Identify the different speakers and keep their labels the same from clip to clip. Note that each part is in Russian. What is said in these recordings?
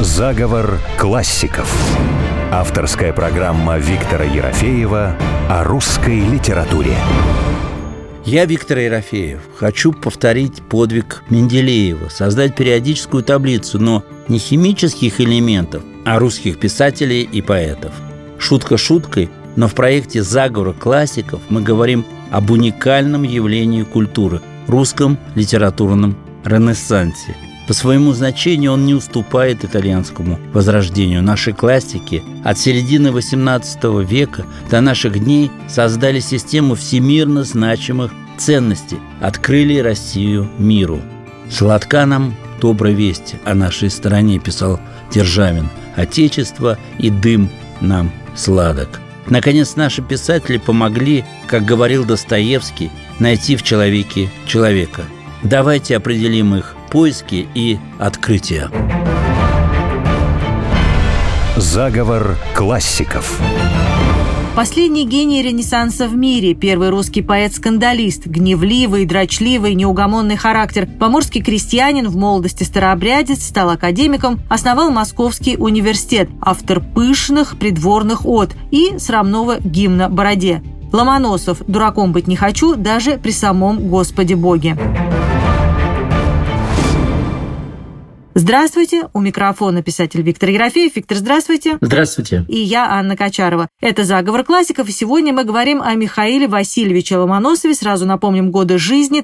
Speaker 1: Заговор классиков. Авторская программа Виктора Ерофеева о русской литературе.
Speaker 2: Я, Виктор Ерофеев, хочу повторить подвиг Менделеева, создать периодическую таблицу, но не химических элементов, а русских писателей и поэтов. Шутка шуткой, но в проекте «Заговор классиков» мы говорим об уникальном явлении культуры – русском литературном ренессансе. По своему значению он не уступает итальянскому возрождению. Наши классики от середины XVIII века до наших дней создали систему всемирно значимых ценностей, открыли Россию миру. «Сладка нам добрая весть о нашей стране», писал Державин. «Отечество и дым нам сладок». Наконец, наши писатели помогли, как говорил Достоевский, найти в человеке человека. Давайте определим их поиски и открытия.
Speaker 1: Заговор классиков.
Speaker 3: Последний гений Ренессанса в мире, первый русский поэт-скандалист, гневливый, дрочливый, неугомонный характер, поморский крестьянин, в молодости старообрядец, стал академиком, основал Московский университет, автор пышных придворных од и срамного гимна «Бороде». Ломоносов «Дураком быть не хочу» даже при самом Господе Боге. Здравствуйте, у микрофона писатель Виктор Ерофеев. Виктор, здравствуйте.
Speaker 2: Здравствуйте.
Speaker 3: И я, Анна Качарова. Это «Заговор классиков», и сегодня мы говорим о Михаиле Васильевиче Ломоносове. Сразу напомним годы жизни: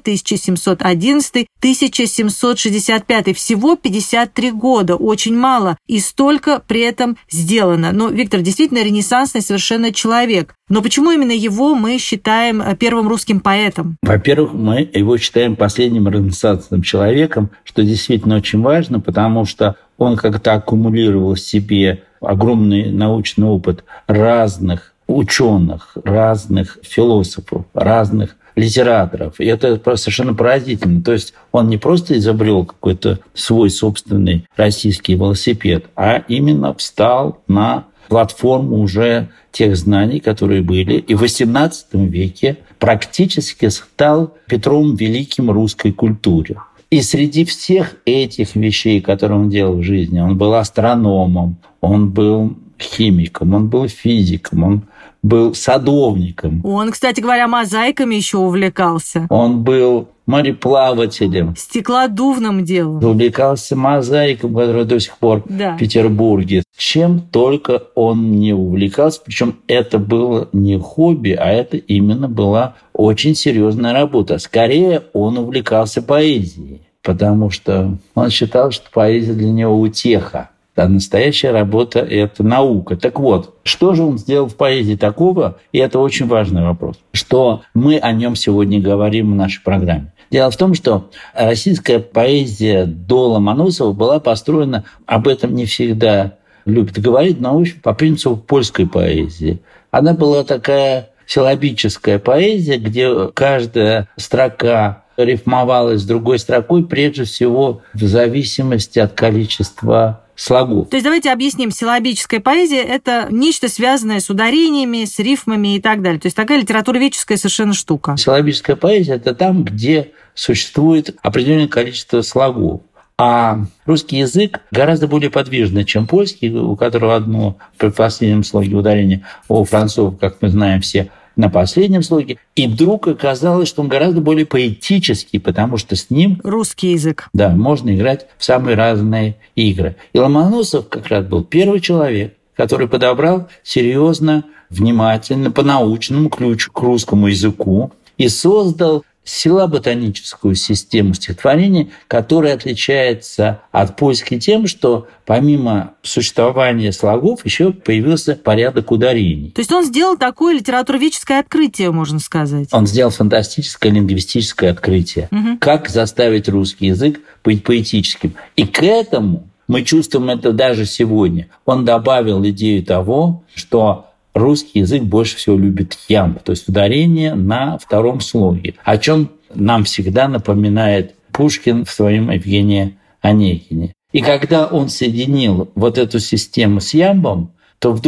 Speaker 3: 1711-1765. Всего 53 года, очень мало, и столько при этом сделано. Но Виктор действительно ренессансный совершенно человек. Но почему именно его мы считаем первым русским поэтом?
Speaker 2: Во-первых, мы его считаем последним ренессансным человеком, что действительно очень важно, потому что он как-то аккумулировал в себе огромный научный опыт разных ученых, разных философов, разных литераторов. И это совершенно поразительно. То есть он не просто изобрел какой-то свой собственный российский велосипед, а именно встал на платформу уже тех знаний, которые были, и в XVIII веке практически стал Петром Великим русской культуре. И среди всех этих вещей, которые он делал в жизни, он был астрономом, он был химиком, он был физиком, он был садовником.
Speaker 3: Он, кстати говоря, мозаиками еще увлекался.
Speaker 2: Он был мореплавателем.
Speaker 3: Стеклодувным делом.
Speaker 2: Увлекался мозаиком, который до сих пор в Петербурге. Чем только он не увлекался, причем это было не хобби, а это именно была очень серьезная работа. Скорее, он увлекался поэзией, потому что он считал, что поэзия для него утеха. А настоящая работа – это наука. Так вот, что же он сделал в поэзии такого? И это очень важный вопрос, что мы о нем сегодня говорим в нашей программе. Дело в том, что российская поэзия до Ломоносова была построена, об этом не всегда любят говорить, но в общем, по принципу польской поэзии. Она была такая силлабическая поэзия, где каждая строка рифмовалась с другой строкой, прежде всего в зависимости от количества слогов.
Speaker 3: То есть давайте объясним, силлабическая поэзия – это нечто связанное с ударениями, с рифмами и так далее. То есть такая литературоведческая совершенно штука.
Speaker 2: Силлабическая поэзия – это там, где существует определенное количество слогов. А русский язык гораздо более подвижный, чем польский, у которого одно при последнем слоге ударение, у французов, как мы знаем все, на последнем слоге. И вдруг оказалось, что он гораздо более поэтический, потому что с ним...
Speaker 3: Русский язык.
Speaker 2: Да, можно играть в самые разные игры. И Ломоносов как раз был первый человек, который подобрал серьезно, внимательно, по-научному ключ к русскому языку и создал силлабо-тоническую систему стихотворений, которая отличается от польской тем, что помимо существования слогов еще появился порядок ударений.
Speaker 3: То есть он сделал такое литературоведческое открытие, можно сказать.
Speaker 2: Он сделал фантастическое лингвистическое открытие. Как заставить русский язык быть поэтическим. И к этому, мы чувствуем это даже сегодня, он добавил идею того, что русский язык больше всего любит ямб, то есть ударение на втором слоге, о чем нам всегда напоминает Пушкин в своем Евгении Онегине. И когда он соединил вот эту систему с ямбом, то вдруг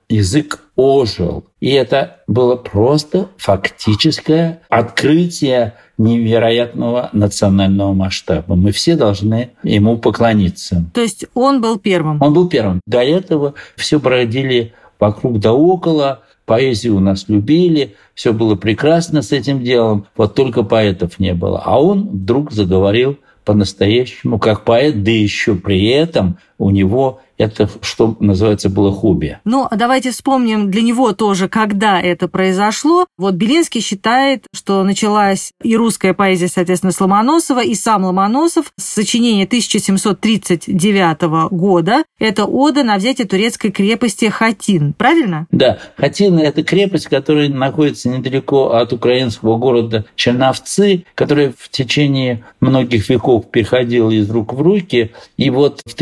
Speaker 2: язык ожил. И это было просто фактическое открытие невероятного национального масштаба. Мы все должны ему поклониться.
Speaker 3: То есть он был первым?
Speaker 2: Он был первым. До этого все бродили вокруг да около, поэзию у нас любили, все было прекрасно с этим делом, вот только поэтов не было. А он вдруг заговорил по-настоящему как поэт, да еще при этом у него это, что называется, было хобби.
Speaker 3: Ну, давайте вспомним для него тоже, когда это произошло. Вот Белинский считает, что началась и русская поэзия, соответственно, с Ломоносова, и сам Ломоносов с сочинения 1739 года. Это ода на взятие турецкой крепости Хатин, правильно?
Speaker 2: Да, Хатин – это крепость, которая находится недалеко от украинского города Черновцы, которая в течение многих веков переходила из рук в руки. И вот в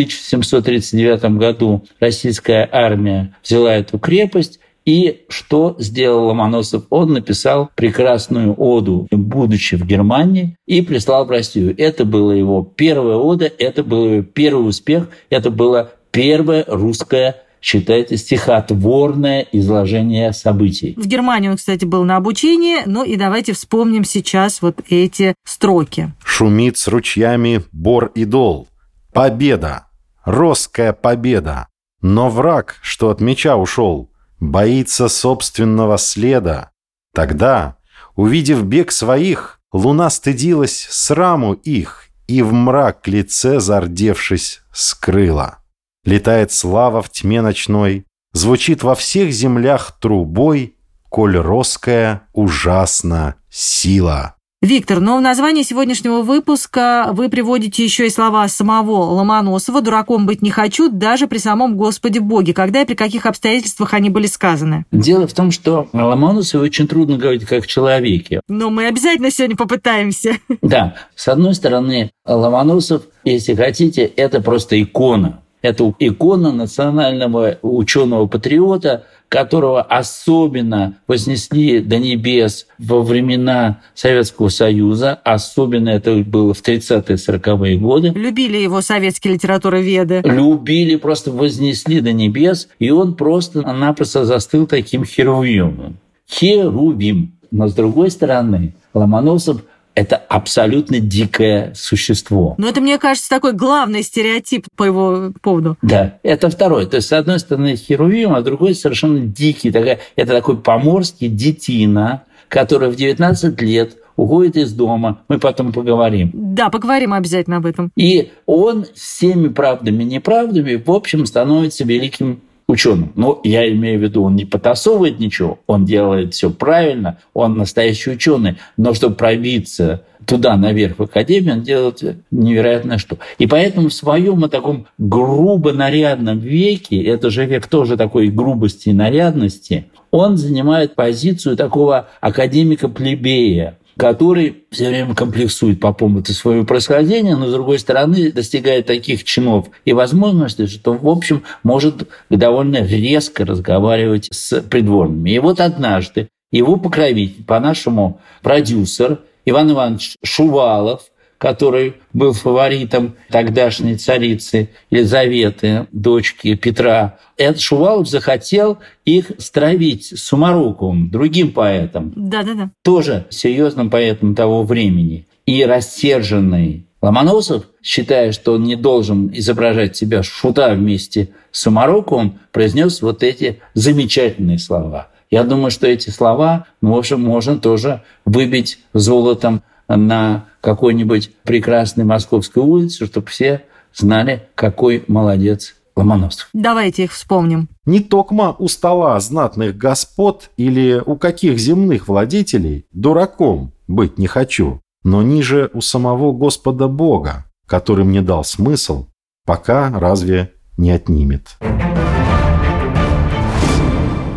Speaker 2: 1739 году российская армия взяла эту крепость, и что сделал Ломоносов? Он написал прекрасную оду, будучи в Германии, и прислал в Россию. Это была его первая ода, это был его первый успех, это было первое русское, считайте, стихотворное изложение событий.
Speaker 3: В Германии он, кстати, был на обучении, ну и давайте вспомним сейчас вот эти строки.
Speaker 4: «Шумит с ручьями бор и дол. Победа! Росская победа! Но враг, что от меча ушел, боится собственного следа. Тогда, увидев бег своих, луна стыдилась сраму их и в мрак лице зардевшись скрыла. Летает слава в тьме ночной, звучит во всех землях трубой, коль росская ужасна сила».
Speaker 3: Виктор, но в названии сегодняшнего выпуска вы приводите еще и слова самого Ломоносова «Дураком быть не хочу, даже при самом Господе Боге». Когда и при каких обстоятельствах они были сказаны?
Speaker 2: Дело в том, что о Ломоносове очень трудно говорить как человеке.
Speaker 3: Но мы обязательно сегодня попытаемся.
Speaker 2: Да, с одной стороны, Ломоносов, если хотите, это просто икона. Это икона национального ученого-патриота, которого особенно вознесли до небес во времена Советского Союза. Особенно это было в 30-е, 40-е годы.
Speaker 3: Любили его советские литературоведы.
Speaker 2: Любили, просто вознесли до небес. И он просто-напросто застыл таким херувимом. Херувим. Но с другой стороны, Ломоносов – это абсолютно дикое существо.
Speaker 3: Но это, мне кажется, такой главный стереотип по его поводу.
Speaker 2: Да, это второй. То есть, с одной стороны, херувим, а с другой совершенно дикий. Это такой поморский детина, который в 19 лет уходит из дома. Мы потом поговорим.
Speaker 3: Да, поговорим обязательно об этом.
Speaker 2: И он всеми правдами и неправдами, в общем, становится великим ученым. Но я имею в виду, он не потасовывает ничего, он делает все правильно, он настоящий ученый. Но чтобы пробиться туда, наверх, в академию, он делает невероятное что. И поэтому в своем таком грубо нарядном веке, это же век тоже такой грубости и нарядности, он занимает позицию такого академика-плебея, который все время комплексует по поводу своего происхождения, но, с другой стороны, достигает таких чинов и возможностей, что, в общем, может довольно резко разговаривать с придворными. И вот однажды его покровитель, по-нашему продюсер Иван Иванович Шувалов, который был фаворитом тогдашней царицы Елизаветы, дочки Петра, этот Шувалов захотел их стравить с Сумароковым, другим поэтом.
Speaker 3: Да-да-да.
Speaker 2: Тоже серьезным поэтом того времени. И рассерженный Ломоносов, считая, что он не должен изображать себя шута вместе с Сумароковым, произнес вот эти замечательные слова. Я думаю, что эти слова, в общем, можно тоже выбить золотом на какой-нибудь прекрасной московской улице, чтобы все знали, какой молодец Ломоносов.
Speaker 3: Давайте их вспомним.
Speaker 4: Не токма у стола знатных господ или у каких земных владетелей дураком быть не хочу, но ниже у самого Господа Бога, который мне дал смысл, пока разве не отнимет.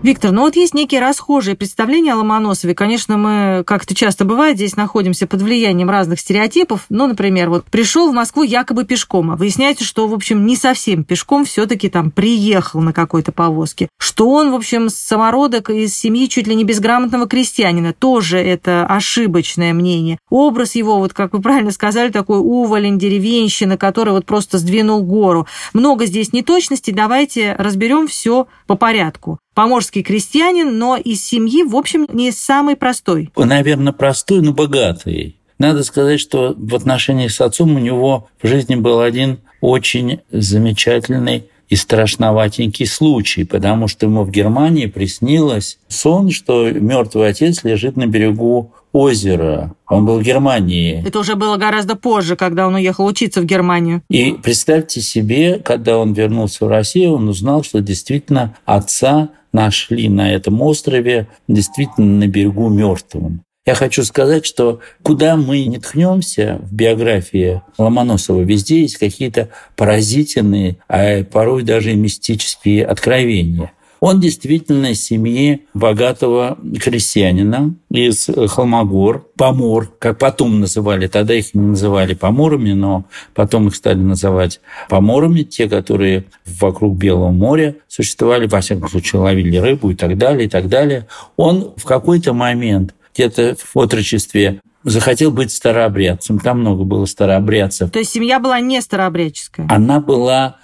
Speaker 3: Виктор, ну вот есть некие расхожие представления о Ломоносове. Конечно, мы, как это часто бывает, здесь находимся под влиянием разных стереотипов. Ну, например, вот пришел в Москву якобы пешком, а выясняется, что, в общем, не совсем пешком, все-таки там приехал на какой-то повозке. Что он, в общем, самородок из семьи чуть ли не безграмотного крестьянина. Тоже это ошибочное мнение. Образ его, вот как вы правильно сказали, такой уволень, деревенщина, который вот просто сдвинул гору. Много здесь неточностей. Давайте разберем все по порядку. Поморский крестьянин, но из семьи, в общем, не самый простой.
Speaker 2: Наверное, простой, но богатый. Надо сказать, что в отношениях с отцом у него в жизни был один очень замечательный и страшноватенький случай, потому что ему в Германии приснилось сон, что мертвый отец лежит на берегу озера. Он был в Германии.
Speaker 3: Это уже было гораздо позже, когда он уехал учиться в Германию.
Speaker 2: И представьте себе, когда он вернулся в Россию, он узнал, что действительно отца нашли на этом острове, действительно на берегу мертвым. Я хочу сказать, что куда мы не ткнемся в биографии Ломоносова, везде есть какие-то поразительные, а порой даже и мистические откровения. Он действительно из семьи богатого крестьянина из Холмогор, помор, как потом называли, тогда их не называли поморами, но потом их стали называть поморами, те, которые вокруг Белого моря существовали, во всяком случае ловили рыбу и так далее, и так далее. Он в какой-то момент где-то в отрочестве захотел быть старообрядцем. Там много было старообрядцев.
Speaker 3: То есть семья была не старообрядческая?
Speaker 2: Она была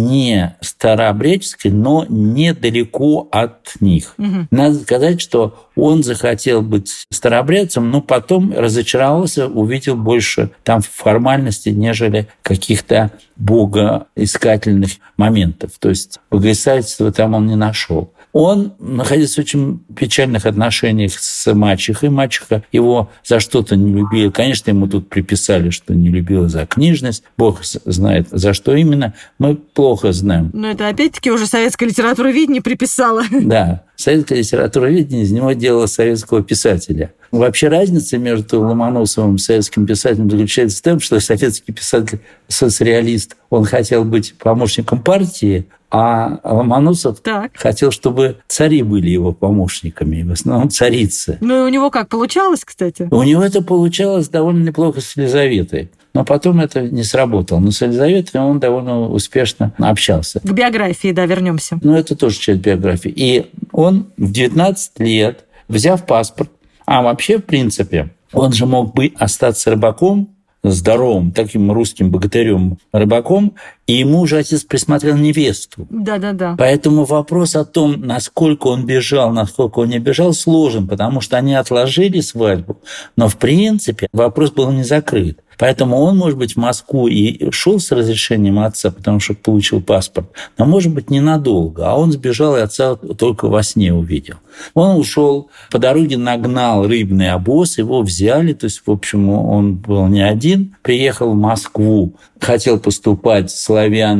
Speaker 2: не старообрядческой, но недалеко от них. Угу. Надо сказать, что он захотел быть старообрядцем, но потом разочаровался, увидел больше там формальностей, нежели каких-то богоискательных моментов. То есть богоискательства там он не нашел. Он находился в очень печальных отношениях с мачехой. Мачеха его за что-то не любила. Конечно, ему тут приписали, что не любила за книжность. Бог знает, за что именно. Мы плохо знаем.
Speaker 3: Но это опять-таки уже советская литературоведение приписала.
Speaker 2: Да, советская литературоведение из него делала советского писателя. Вообще разница между Ломоносовым и советским писателем заключается в том, что советский писатель-соцреалист, он хотел быть помощником партии, а Ломоносов хотел, чтобы цари были его помощниками, в основном царицы.
Speaker 3: Ну и у него как получалось, кстати?
Speaker 2: У него это получалось довольно неплохо с Елизаветой. Но потом это не сработало. Но с Елизаветой он довольно успешно общался.
Speaker 3: К биографии, да, вернемся.
Speaker 2: Ну, это тоже часть биографии. И он в 19 лет, взяв паспорт, а вообще, в принципе, он же мог бы остаться рыбаком, здоровым, таким русским богатырем-рыбаком, и ему уже отец присмотрел невесту.
Speaker 3: Да.
Speaker 2: Поэтому вопрос о том, насколько он бежал, насколько он не бежал, сложен, потому что они отложили свадьбу. Но, в принципе, вопрос был не закрыт. Поэтому он, может быть, в Москву и шел с разрешением отца, потому что получил паспорт, но, может быть, ненадолго. А он сбежал, и отца только во сне увидел. Он ушел, по дороге нагнал рыбный обоз, его взяли, то есть, в общем, он был не один, приехал в Москву, хотел поступать в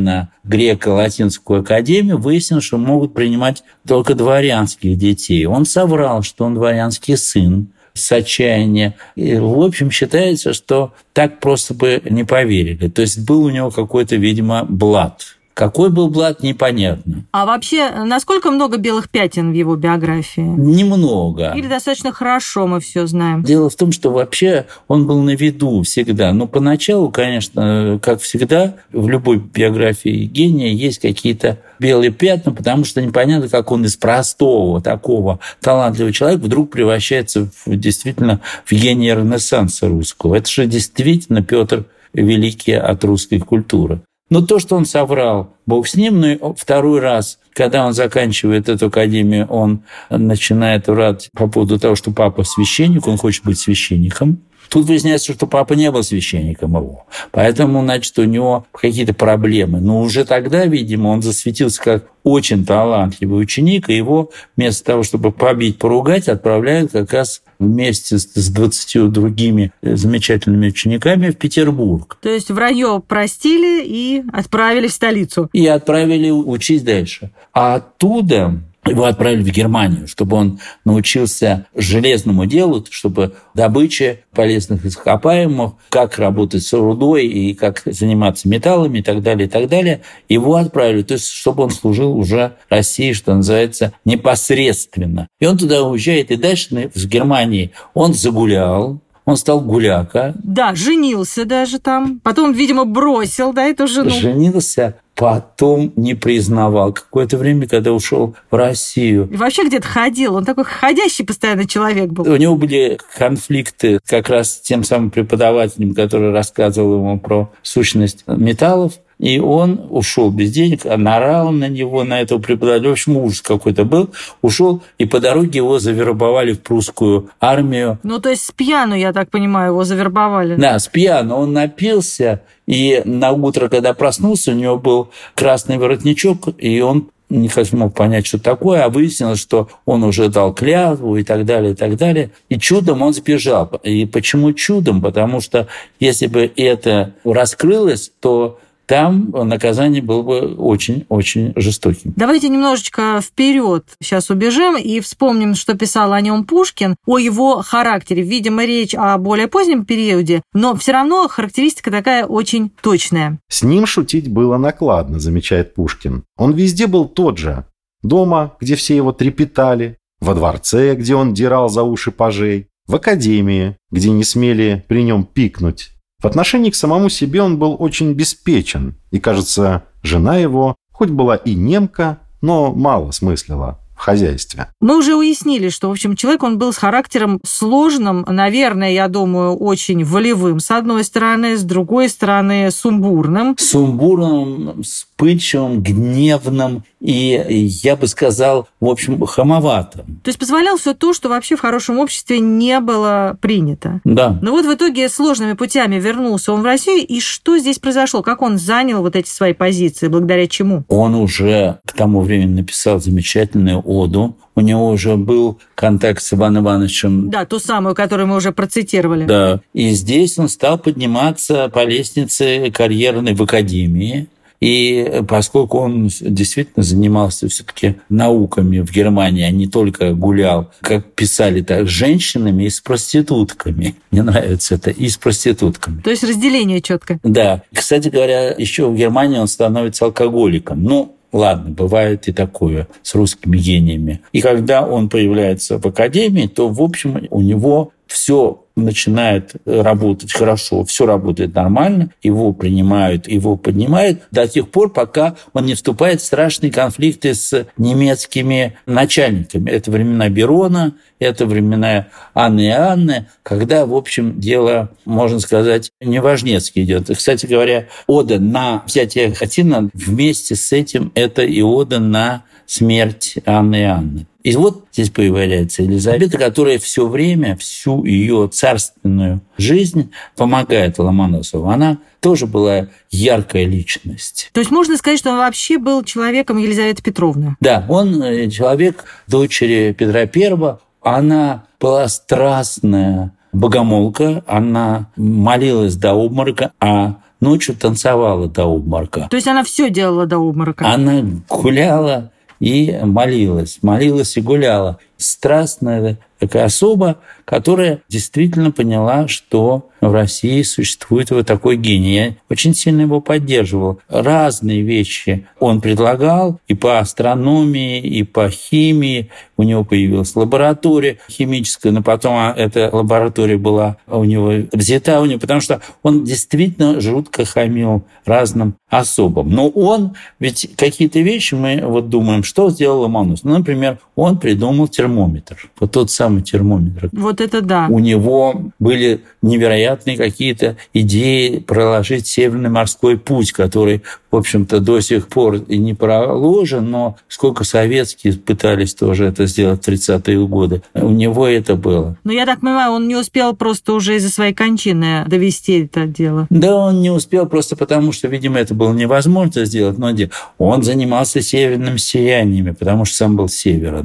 Speaker 2: славяно-греко-латинскую академию, выяснилось, что могут принимать только дворянских детей. Он соврал, что он дворянский сын, с отчаяния. И, в общем, считается, что так просто бы не поверили. То есть был у него какой-то, видимо, блат. Какой был блат, непонятно.
Speaker 3: А вообще, насколько много белых пятен в его биографии?
Speaker 2: Немного.
Speaker 3: Или достаточно хорошо мы все знаем?
Speaker 2: Дело в том, что вообще он был на виду всегда. Но поначалу, конечно, как всегда, в любой биографии гения есть какие-то белые пятна, потому что непонятно, как он из простого такого талантливого человека вдруг превращается действительно в гения Ренессанса русского. Это же действительно Петр Великий от русской культуры. Но то, что он соврал, бог с ним. Но второй раз, когда он заканчивает эту академию, он начинает врать по поводу того, что папа священник, он хочет быть священником. Тут выясняется, что папа не был священником его. Поэтому, значит, у него какие-то проблемы. Но уже тогда, видимо, он засветился как очень талантливый ученик, и его вместо того, чтобы побить, поругать, отправляют как раз вместе с 20 другими замечательными учениками в Петербург.
Speaker 3: То есть вранье простили и отправили в столицу.
Speaker 2: И отправили учить дальше. А оттуда его отправили в Германию, чтобы он научился железному делу, чтобы добыче полезных ископаемых, как работать с рудой и как заниматься металлами и так далее, и так далее. Его отправили, то есть чтобы он служил уже России, что называется, непосредственно. И он туда уезжает, и дальше в Германии он загулял, он стал гуляка.
Speaker 3: Да, женился даже там. Потом, видимо, бросил, да, эту жену.
Speaker 2: Женился, потом не признавал. Какое-то время, когда ушел в Россию.
Speaker 3: И вообще где-то ходил. Он такой ходящий постоянно человек был.
Speaker 2: У него были конфликты как раз с тем самым преподавателем, который рассказывал ему про сущность металлов. И он ушел без денег, наорал на него, на этого преподавателя. В общем, ужас какой-то был. Ушел, и по дороге его завербовали в прусскую армию.
Speaker 3: Ну, то есть с пьяну, я так понимаю, его завербовали.
Speaker 2: Да, с пьяну. Он напился, и на утро, когда проснулся, у него был красный воротничок, и он никак не мог понять, что такое, а выяснилось, что он уже дал клятву и так далее, и так далее. И чудом он сбежал. И почему чудом? Потому что если бы это раскрылось, то там наказание было бы очень-очень жестоким.
Speaker 3: Давайте немножечко вперед сейчас убежим и вспомним, что писал о нем Пушкин, о его характере. Видимо, речь о более позднем периоде, но все равно характеристика такая очень точная.
Speaker 4: С ним шутить было накладно, замечает Пушкин. Он везде был тот же. Дома, где все его трепетали, во дворце, где он дирал за уши пажей, в академии, где не смели при нем пикнуть. В отношении к самому себе он был очень беспечен, и, кажется, жена его, хоть была и немка, но мало смыслила в хозяйстве.
Speaker 3: Мы уже уяснили, что, в общем, человек, он был с характером сложным, наверное, я думаю, очень волевым, с одной стороны, с другой стороны, сумбурным.
Speaker 2: Сумбурным, вспыльчивым, гневным и, я бы сказал, в общем, хамоватым.
Speaker 3: То есть позволял все то, что вообще в хорошем обществе не было принято.
Speaker 2: Да.
Speaker 3: Но вот в итоге сложными путями вернулся он в Россию, и что здесь произошло? Как он занял вот эти свои позиции, благодаря чему?
Speaker 2: Он уже к тому времени написал замечательную оду. У него уже был контакт с Иваном Ивановичем.
Speaker 3: Да, ту самую, которую мы уже процитировали.
Speaker 2: Да. И здесь он стал подниматься по лестнице карьерной в академии. И поскольку он действительно занимался все-таки науками в Германии, а не только гулял, как писали так, с женщинами и с проститутками. Мне нравится это, и с проститутками.
Speaker 3: То есть разделение четко.
Speaker 2: Да. Кстати говоря, еще в Германии он становится алкоголиком. Ну, ладно, бывает и такое с русскими гениями. И когда он появляется в академии, то, в общем, у него все начинает работать хорошо, все работает нормально, его принимают, его поднимают до тех пор, пока он не вступает в страшные конфликты с немецкими начальниками. Это времена Берона, это времена Анны и Анны, когда, в общем, дело, можно сказать, неважнецкое идет. Кстати говоря, ода на взятие Хатина вместе с этим это и ода на смерть Анны и Анны. И вот здесь появляется Елизавета, которая все время, всю ее царственную жизнь помогает Ломоносову. Она тоже была яркая личность.
Speaker 3: То есть можно сказать, что он вообще был человеком Елизаветы Петровны?
Speaker 2: Да, он человек дочери Петра I. Она была страстная богомолка, она молилась до обморока, а ночью танцевала до обморока.
Speaker 3: То есть она все делала до обморока?
Speaker 2: Она гуляла и молилась и гуляла. Страстная такая особа, которая действительно поняла, что в России существует вот такой гений. Я очень сильно его поддерживал. Разные вещи он предлагал и по астрономии, и по химии. У него появилась лаборатория химическая, но потом эта лаборатория была у него взята, потому что он действительно жутко хамил разным особам. Но он, ведь какие-то вещи мы вот думаем, что сделал Ломоносов. Ну, например, он придумал термометр. Вот тот самый термометр.
Speaker 3: Вот это да.
Speaker 2: У него были невероятные какие-то идеи проложить Северный морской путь, который, в общем-то, до сих пор и не проложен, но сколько советские пытались тоже это сделать в 30-е годы. У него это было.
Speaker 3: Но я так понимаю, он не успел просто уже из-за своей кончины довести это дело.
Speaker 2: Да, он не успел просто потому, что, видимо, это было невозможно сделать. Но он занимался северными сияниями, потому что сам был с севера.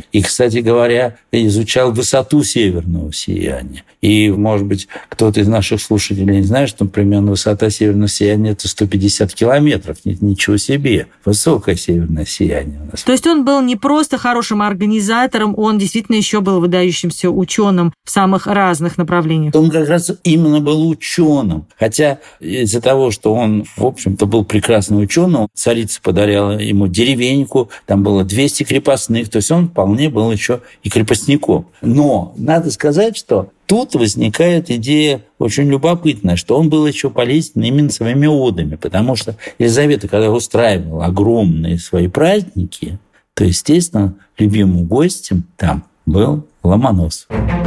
Speaker 2: И, кстати говоря, изучал высоту северного сияния. И, может быть, кто-то из наших слушателей не знает, что примерно высота северного сияния – это 150 километров. Ничего себе. Высокое северное сияние у нас.
Speaker 3: То есть он был не просто хорошим организатором, он действительно еще был выдающимся ученым в самых разных направлениях.
Speaker 2: Он как раз именно был ученым. Хотя из-за того, что он, в общем-то, был прекрасным ученым, царица подарила ему деревеньку, там было 200 крепостных, то есть он вполне был еще и крепостником. Но надо сказать, что тут возникает идея очень любопытная, что он был еще полезен именно своими одами, потому что Елизавета, когда устраивала огромные свои праздники, то, естественно, любимым гостем там был Ломоносов.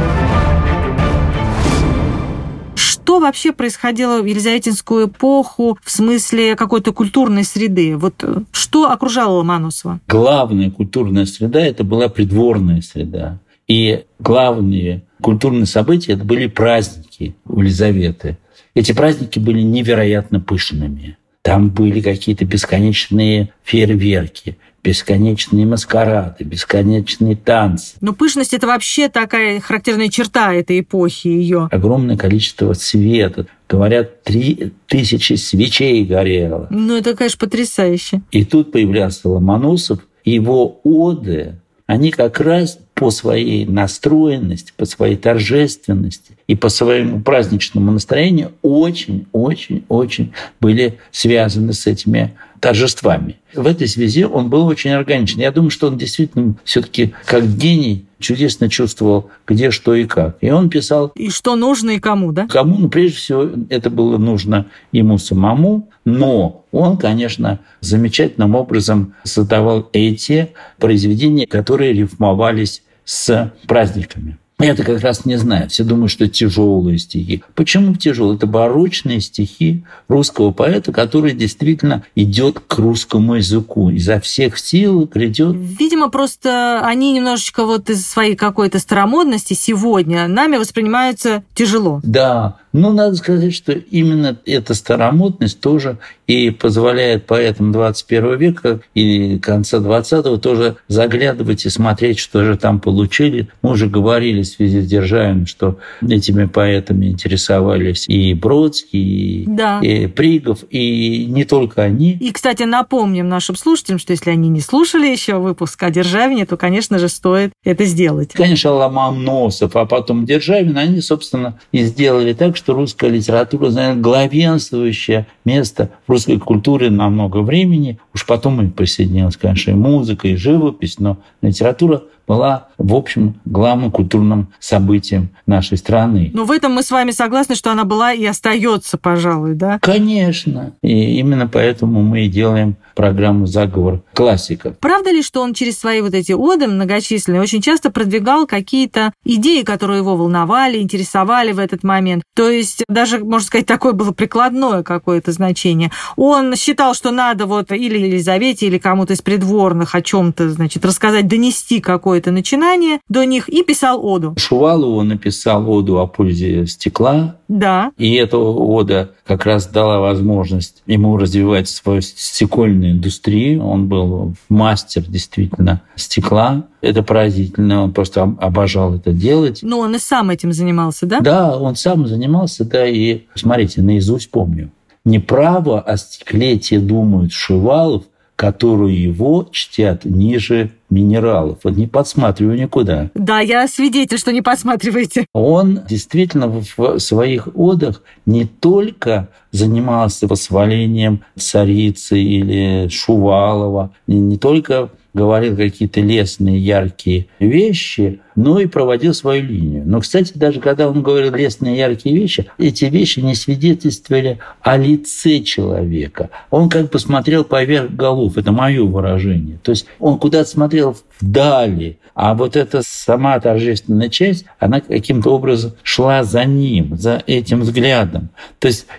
Speaker 3: Что вообще происходило в елизаветинскую эпоху в смысле какой-то культурной среды? Вот что окружало Ломоносова?
Speaker 2: Главная культурная среда – это была придворная среда. И главные культурные события – это были праздники у Елизаветы. Эти праздники были невероятно пышными. Там были какие-то бесконечные фейерверки, бесконечные маскарады, бесконечные танцы.
Speaker 3: Но пышность – это вообще такая характерная черта этой эпохи ее.
Speaker 2: Огромное количество света. Говорят, 3000 свечей горело.
Speaker 3: Ну, это, конечно, потрясающе.
Speaker 2: И тут появлялся Ломоносов, и его оды, они как раз по своей настроенности, по своей торжественности и по своему праздничному настроению очень-очень-очень были связаны с этими торжествами. В этой связи он был очень органичен. Я думаю, что он действительно все-таки как гений чудесно чувствовал, где, что и как. И он писал...
Speaker 3: И что нужно и кому, да?
Speaker 2: Кому? Ну, прежде всего, это было нужно ему самому, но он, конечно, замечательным образом создавал эти произведения, которые рифмовались с праздниками. Я-то как раз не знаю. Все думают, что это тяжелые стихи. Почему тяжелые? Это барочные стихи русского поэта, который действительно идет к русскому языку. Изо всех сил грядет.
Speaker 3: Видимо, просто они немножечко вот из своей какой-то старомодности сегодня нами воспринимаются тяжело.
Speaker 2: Да. Но надо сказать, что именно эта старомодность тоже и позволяет поэтам 21 века и конца 20-го тоже заглядывать и смотреть, что же там получили. Мы уже говорили в связи с Державиным, что этими поэтами интересовались и Бродский,
Speaker 3: да,
Speaker 2: и Пригов, и не только они.
Speaker 3: И, кстати, напомним нашим слушателям, что если они не слушали еще выпуск о Державине, то, конечно же, стоит это сделать.
Speaker 2: Конечно, Ломоносов, а потом Державин, они, собственно, и сделали так, что русская литература заняла главенствующее место в русской культуре на много времени. Уж потом и присоединилась, конечно, и музыка, и живопись, но литература была, в общем, главным культурным событием нашей страны.
Speaker 3: Но в этом мы с вами согласны, что она была и остается, пожалуй, да?
Speaker 2: Конечно. И именно поэтому мы и делаем программу «Заговор классиков».
Speaker 3: Правда ли, что он через свои вот эти оды многочисленные очень часто продвигал какие-то идеи, которые его волновали, интересовали в этот момент? То есть даже, можно сказать, такое было прикладное какое-то значение. Он считал, что надо вот или Елизавете, или кому-то из придворных о чем-то, значит, рассказать, донести какое-то начинание до них, и писал оду.
Speaker 2: Шувалову написал оду о пользе стекла.
Speaker 3: Да.
Speaker 2: И эта ода как раз дала возможность ему развивать свою стекольную индустрию. Он был мастер действительно стекла. Это поразительно. Он просто обожал это делать.
Speaker 3: Но он и сам этим занимался, да?
Speaker 2: Да, он сам занимался, да. И, смотрите, наизусть помню. «Не право о стекле те думают Шувалов, которую его чтят ниже минералов». Вот не подсматриваю никуда.
Speaker 3: Да, я свидетель, что не подсматриваете.
Speaker 2: Он действительно в своих одах не только занимался восхвалением царицы или Шувалова, не только говорил какие-то лестные, яркие вещи, но и проводил свою линию. Но, кстати, даже когда он говорил лестные, яркие вещи, эти вещи не свидетельствовали о лице человека. Он как бы смотрел поверх голов. Это мое выражение. То есть он куда-то смотрел вдали, а вот эта сама торжественная часть, она каким-то образом шла за ним, за этим взглядом. То есть он что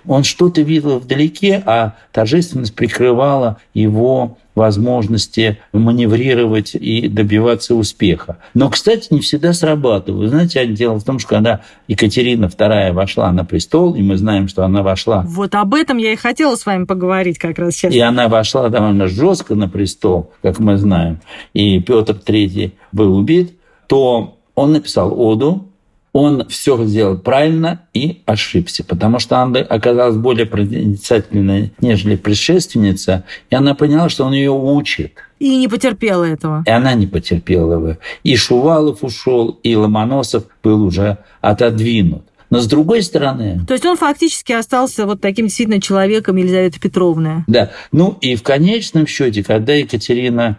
Speaker 2: что-то видела вдалеке, а торжественность прикрывала его возможности маневрировать и добиваться успеха. Но, кстати, не всегда срабатывало. Вы знаете, дело в том, что когда Екатерина II вошла на престол, и мы знаем, что она вошла...
Speaker 3: Вот об этом я и хотела с вами поговорить как раз сейчас.
Speaker 2: И она вошла довольно жестко на престол, как мы знаем, и Петр III был убит, то он написал оду, он все сделал правильно и ошибся, потому что она оказалась более проницательной, нежели предшественница, и она поняла, что он ее учит.
Speaker 3: И не потерпела этого.
Speaker 2: И она не потерпела его. И Шувалов ушел, и Ломоносов был уже отодвинут. Но с другой стороны...
Speaker 3: То есть он фактически остался вот таким действительно человеком Елизаветы Петровны.
Speaker 2: Да. Ну и в конечном счете, когда Екатерина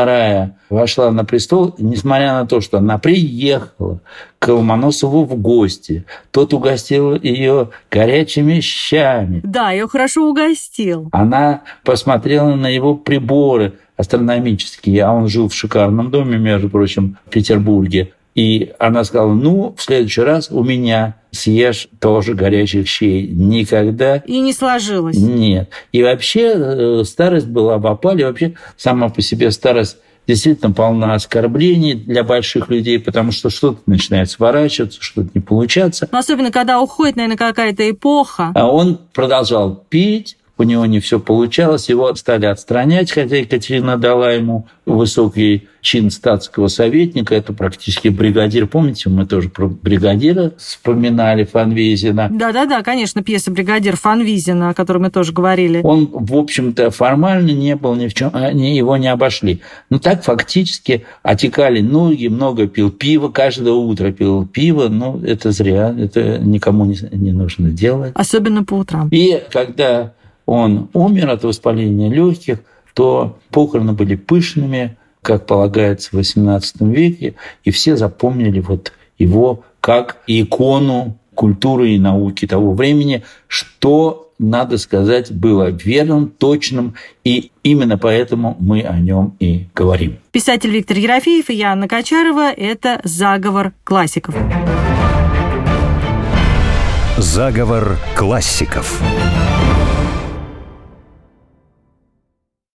Speaker 2: II вошла на престол, несмотря на то, что она приехала к Ломоносову в гости, тот угостил ее горячими щами.
Speaker 3: Да, ее хорошо угостил.
Speaker 2: Она посмотрела на его приборы астрономические, а он жил в шикарном доме, между прочим, в Петербурге. И она сказала, в следующий раз у меня съешь тоже горячих щей. Никогда.
Speaker 3: И не сложилось.
Speaker 2: Нет. И вообще старость была в опале. Вообще сама по себе старость действительно полна оскорблений для больших людей, потому что что-то начинает сворачиваться, что-то не получаться.
Speaker 3: Но особенно, когда уходит, наверное, какая-то эпоха.
Speaker 2: А он продолжал пить. У него не все получалось, его стали отстранять, хотя Екатерина дала ему высокий чин статского советника, это практически бригадир. Помните, мы тоже про бригадира вспоминали Фанвизина.
Speaker 3: Да, конечно, пьеса «Бригадир» Фанвизина, о которой мы тоже говорили.
Speaker 2: Он, в общем-то, формально не был ни в чем, они его не обошли. Но так фактически отекали ноги, много пил пива, каждое утро пил пиво, это зря, это никому не нужно делать.
Speaker 3: Особенно по утрам.
Speaker 2: И когда он умер от воспаления легких, то похороны были пышными, как полагается в XVIII веке, и все запомнили его как икону культуры и науки того времени, что, надо сказать, было верным, точным, и именно поэтому мы о нем и говорим.
Speaker 3: Писатель Виктор Ерофеев и я, Анна Качарова. Это «Заговор классиков».
Speaker 1: Заговор классиков.